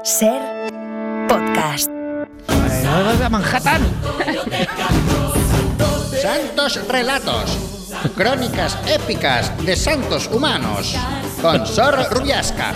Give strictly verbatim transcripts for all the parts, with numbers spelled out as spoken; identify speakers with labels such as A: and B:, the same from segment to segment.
A: Ser podcast.
B: ¡A Manhattan!
C: Santos relatos. Crónicas épicas de santos humanos. Con Sor Rubiasca.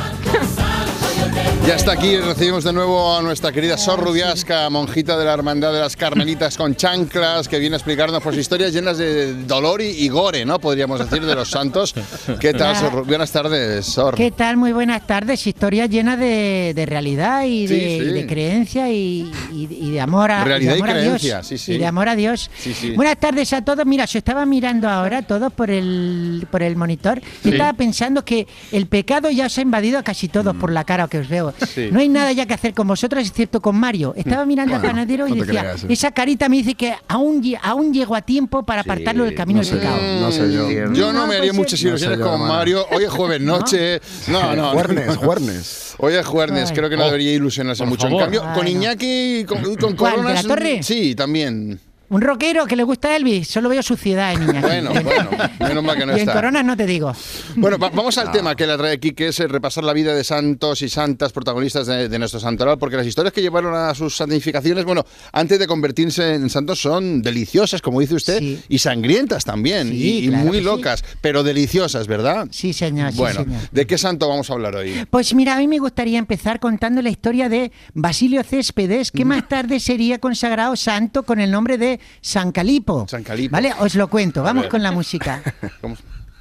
D: Ya está aquí, recibimos de nuevo a nuestra querida Sor Rubiasca, monjita de la Hermandad de las Carmelitas con chanclas, que viene a explicarnos pues historias llenas de dolor y, y gore, ¿no? Podríamos decir, de los santos. ¿Qué tal, Sor? Buenas tardes, Sor.
B: ¿Qué tal? Muy buenas tardes. Historias llenas de, de realidad y de,
D: Sí, sí.
B: y de creencia y, y, y de amor a,
D: Realidad
B: de amor
D: y
B: a
D: creencia,
B: Dios.
D: sí, sí.
B: Y de amor a Dios.
D: Sí, sí.
B: Buenas tardes a todos. Mira, se estaba mirando ahora todos por el, por el monitor.
D: Sí.
B: Y estaba pensando que el pecado ya os ha invadido a casi todos por la cara que os veo.
D: Sí.
B: No hay nada ya que hacer con vosotros excepto con Mario. Estaba mirando
D: Bueno,
B: al panadero y
D: no te
B: decía,
D: creas, ¿eh?
B: esa carita me dice que aún, lle- aún llego a tiempo para apartarlo del camino
E: no
B: del
E: sé.
B: pecado.
E: No sé yo.
D: Yo no
B: No,
D: me haría
B: pues,
D: muchas
B: no
D: ilusiones
E: sé yo,
D: con
E: hermana.
D: Mario. Hoy es jueves noche. No, no. no.
E: Juernes, juernes.
D: Hoy es jueves,
B: Ay.
D: creo que no
F: Oh,
D: debería ilusionarse
F: por
D: mucho.
F: favor.
D: En cambio,
B: Ay,
D: con
B: no.
D: Iñaki y con, con
B: ¿Cuál, de
D: Coronas.
B: la Torre?
D: Sí, también.
B: Un rockero que le gusta a Elvis, solo veo suciedad en niña.
D: Bueno, bueno, menos mal que no
B: Y en
D: está.
B: Coronas no te digo.
D: Bueno, va- vamos al tema que la trae aquí, que es eh, repasar la vida de santos y santas protagonistas de, de nuestro santoral, porque las historias que llevaron a sus santificaciones, bueno, antes de convertirse en santos son deliciosas, como dice usted,
B: Sí.
D: y sangrientas también,
B: Sí,
D: y, y
B: claro
D: muy
B: que sí.
D: locas, pero deliciosas, ¿verdad?
B: Sí, señor, sí,
D: Bueno,
B: señor.
D: ¿de qué santo vamos a hablar hoy?
B: Pues mira, a mí me gustaría empezar contando la historia de Basilio Céspedes, que más tarde sería consagrado santo con el nombre de San Calipo.
D: San Calipo.
B: Vale, os lo cuento. Vamos
D: ver.
B: con la música.
D: ¿Cómo?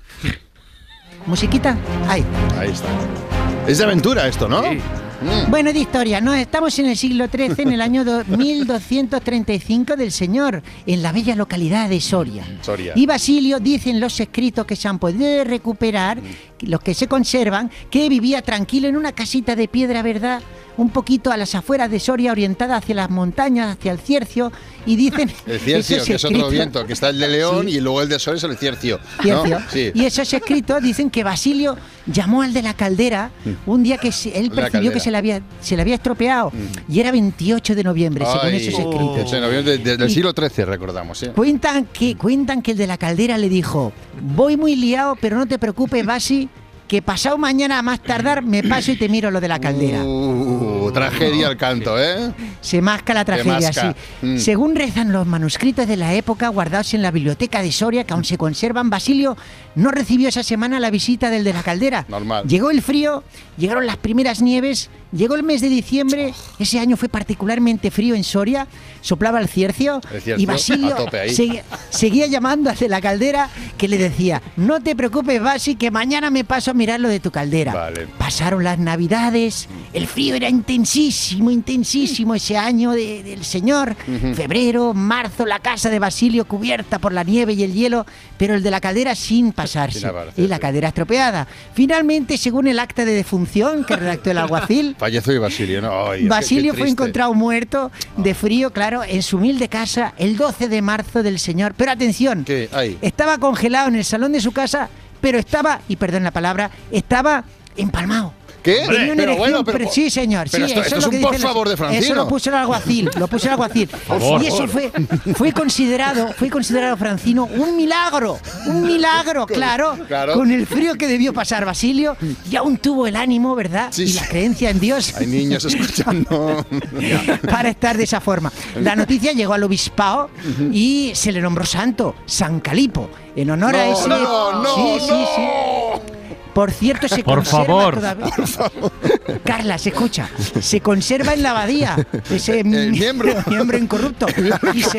B: ¿Musiquita? Ahí.
D: Ahí está. Es de aventura esto, ¿no?
F: Sí.
D: Mm.
B: Bueno, de historia, ¿no? Estamos en el siglo trece, en el año do- mil doscientos treinta y cinco del Señor, en la bella localidad de Soria.
D: Soria.
B: Y Basilio, dicen los escritos que se han podido recuperar, los que se conservan, que vivía tranquilo en una casita de piedra, ¿verdad? Un poquito a las afueras de Soria, orientada hacia las montañas, hacia el Ciercio, y dicen...
D: El ciercio,
B: esos
D: que es otro
B: escritos-
D: viento, que está el de León
B: Sí.
D: y luego el de Sol es el ciercio. ¿no?
B: Ciercio.
D: Sí.
B: Y esos escritos dicen que Basilio llamó al de la caldera un día que se- él
D: La
B: percibió que
D: caldera.
B: se le había, se le había estropeado, y era veintiocho de noviembre, según
D: Ay,
B: esos escritos.
D: ocho de noviembre de- del
B: Y-
D: siglo trece, recordamos. ¿sí?
B: Cuentan que, cuentan que el de la caldera le dijo, voy muy liado, pero no te preocupes, Basi, que pasado mañana a más tardar me paso y te miro lo de la caldera.
D: Uh, tragedia al canto, ¿eh?
B: Se masca la tragedia,
D: masca.
B: sí.
D: Mm.
B: Según rezan los manuscritos de la época guardados en la biblioteca de Soria, que aún se conservan, Basilio no recibió esa semana la visita del de la caldera.
D: Normal.
B: Llegó el frío, llegaron las primeras nieves, llegó el mes de diciembre, ese año fue particularmente frío en Soria, soplaba el ciercio,
D: El ciercio,
B: y Basilio
D: a tope ahí.
B: segui- seguía llamando al de la caldera, que le decía, no te preocupes, Basi, que mañana me paso a mirar lo de tu caldera.
D: Vale.
B: Pasaron las navidades, el frío era intensísimo, intensísimo ese año de- del Señor. Febrero, marzo, la casa de Basilio cubierta por la nieve y el hielo, pero el de la caldera sin pasarse.
D: Sin aparecer,
B: y la
D: sí.
B: caldera estropeada. Finalmente, según el acta de defunción que redactó el alguacil,
D: Falleció y Basilio, ¿no? Ay, es que-
B: Basilio
D: qué
B: fue
D: triste.
B: encontrado muerto de frío, claro, en su humilde casa el doce de marzo del Señor. Pero atención,
D: ¿Qué? Ay.
B: estaba congelado en el salón de su casa, pero estaba, y perdón la palabra, estaba empalmado.
D: ¿Qué?
B: Tenía una
D: Pero
B: erección,
D: bueno, pero,
B: pero- sí, señor.
D: pero
B: sí,
D: esto,
B: eso
D: esto
B: es
D: es
B: lo que
D: un por
B: dicen los-
D: favor de Francino.
B: Eso lo puso el alguacil, lo puso el alguacil.
F: favor.
B: Y eso fue, fue considerado, fue considerado Francino un milagro, un milagro, claro,
D: claro.
B: con el frío que debió pasar Basilio, y aún tuvo el ánimo, ¿verdad?
D: Sí,
B: y
D: sí.
B: la creencia en Dios.
D: Hay niños escuchando.
B: Para estar de esa forma. La noticia llegó al obispado y se le nombró santo, San Calipo, en honor a
D: No,
B: ese...
D: no, no,
B: sí, sí, sí.
D: no.
B: Por cierto, se
F: Por
B: conserva
F: favor.
B: todavía. Carla, se escucha. Se conserva en la abadía ese
D: El miembro.
B: miembro incorrupto. Y se,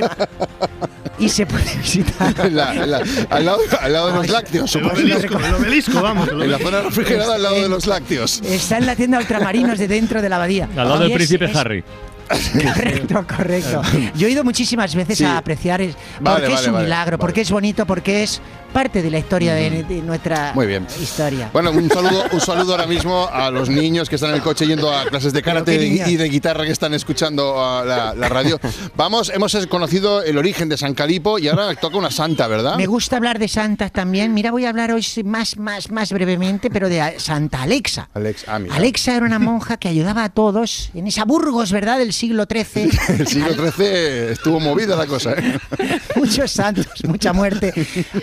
B: y se puede visitar.
D: En la- en la- al, lado, al lado de los lácteos.
F: El
D: supongo.
F: obelisco, el obelisco, vamos. el
D: En la
F: obelisco.
D: zona refrigerada al lado de los lácteos.
B: Está en la tienda Ultramarinos de dentro de la abadía.
F: Al lado
B: Y
F: del
B: es-
F: príncipe
B: es-
F: Harry.
B: Correcto, correcto. Yo he ido muchísimas veces
D: Sí.
B: a apreciar es,
D: Vale,
B: porque es
D: vale,
B: un
D: vale,
B: milagro,
D: vale.
B: porque es bonito, porque es parte de la historia de, de nuestra
D: Muy bien.
B: historia.
D: Bueno, un saludo, un saludo ahora mismo a los niños que están en el coche yendo a clases de karate
B: Pero qué
D: y
B: niños.
D: de, y de guitarra que están escuchando a la, la radio. Vamos, hemos conocido el origen de San Calipo y ahora toca una santa, ¿verdad?
B: Me gusta hablar de santas también. Mira, voy a hablar hoy más, más, más brevemente, pero de a- Santa Alexa.
D: Alex, ah, mira.
B: Alexa era una monja que ayudaba a todos en esa Burgos, ¿verdad?, del siglo trece.
D: El siglo trece estuvo movida la cosa, ¿eh?
B: Muchos santos, mucha muerte. Alexa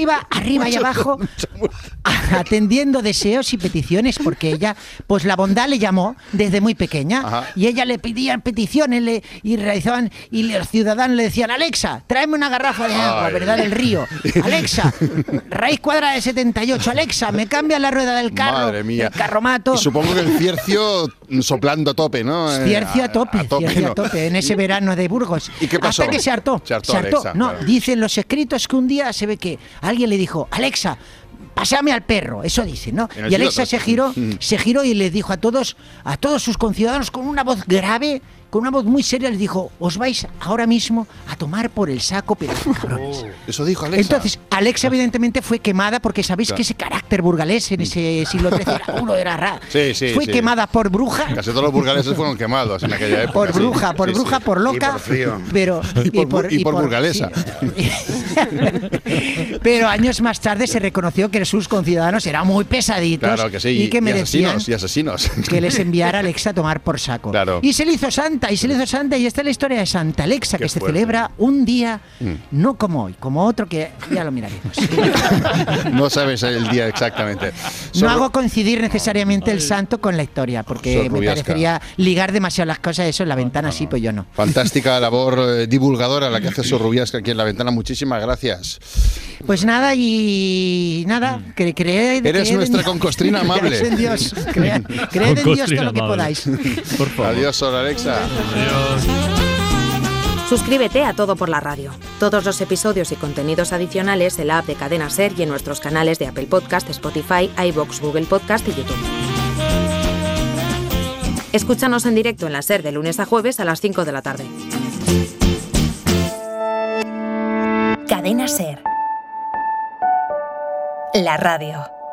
B: arriba, arriba y abajo, atendiendo deseos y peticiones, porque ella, pues la bondad le llamó desde muy pequeña. Ajá. Y ella le pedían peticiones le, y realizaban, y los ciudadanos le decían: Alexa, tráeme una garrafa de agua, Ay. ¿verdad? Del río. Alexa, raíz cuadrada de setenta y ocho. Alexa, me cambia la rueda del carro.
D: Madre mía.
B: El carromato.
D: Y supongo que el ciercio soplando a tope, ¿no?
B: Ciercio a tope, a tope, ciercio
D: no.
B: a tope, en ese verano de Burgos.
D: ¿Y qué pasó?
B: Hasta que se hartó.
D: Se hartó,
B: se hartó.
D: Alexa,
B: no,
D: claro.
B: Dicen los escritos que un día se ve que alguien le dijo: Alexa, pásame al perro, eso dice, ¿no?
D: Y, no
B: y Alexa se giró, se giró y les dijo a todos, a todos sus conciudadanos con una voz grave, con una voz muy seria, les dijo: os vais ahora mismo a tomar por el saco, pero cabrones.
D: Oh, eso dijo Alexa.
B: Entonces, Alexa evidentemente fue quemada, porque sabéis claro. que ese carácter burgalés en ese siglo trece era uno era raro.
D: Sí, sí,
B: fue
D: sí.
B: quemada por bruja.
D: Casi todos los burgaleses fueron quemados en aquella época.
B: Por bruja,
D: sí,
B: por
D: sí,
B: bruja,
D: sí.
B: por loca.
E: Y por frío.
B: Pero,
D: y, por, y por, y por burgalesa.
B: Sí. Pero años más tarde se reconoció que sus conciudadanos eran muy pesaditos.
D: Claro que sí.
B: Y que
D: y
B: merecían
D: asesinos, y asesinos.
B: que les enviara a Alexa a tomar por saco.
D: Claro.
B: Y se le hizo santa, y se le hizo santa, y esta es la historia de Santa Alexa,
D: Qué
B: que se
D: fuerte.
B: celebra un día,
D: Mm.
B: no como hoy, como otro que ya lo miraremos.
D: No sabes el día exactamente.
B: No
D: Sor-
B: hago coincidir necesariamente el santo con la historia, porque
D: Sor
B: me
D: Rubiasca.
B: parecería ligar demasiado las cosas, eso en la ventana, sí, pues yo no.
D: Fantástica labor eh, divulgadora la que hace Sor Rubiasca aquí en La Ventana. Muchísimas gracias.
B: Pues nada, y nada, cre creed,
D: Eres
B: creed
D: nuestra
B: en,
D: concostrina amable.
B: Creed en Dios, creed, creed en Dios todo lo que podáis.
F: Por favor.
D: Adiós, Sor Alexa.
A: Suscríbete a Todo por la Radio. Todos los episodios y contenidos adicionales en la app de Cadena SER y en nuestros canales de Apple Podcast, Spotify, iVoox, Google Podcast y YouTube. Escúchanos en directo en la SER de lunes a jueves a las cinco de la tarde.
G: Cadena SER. La radio.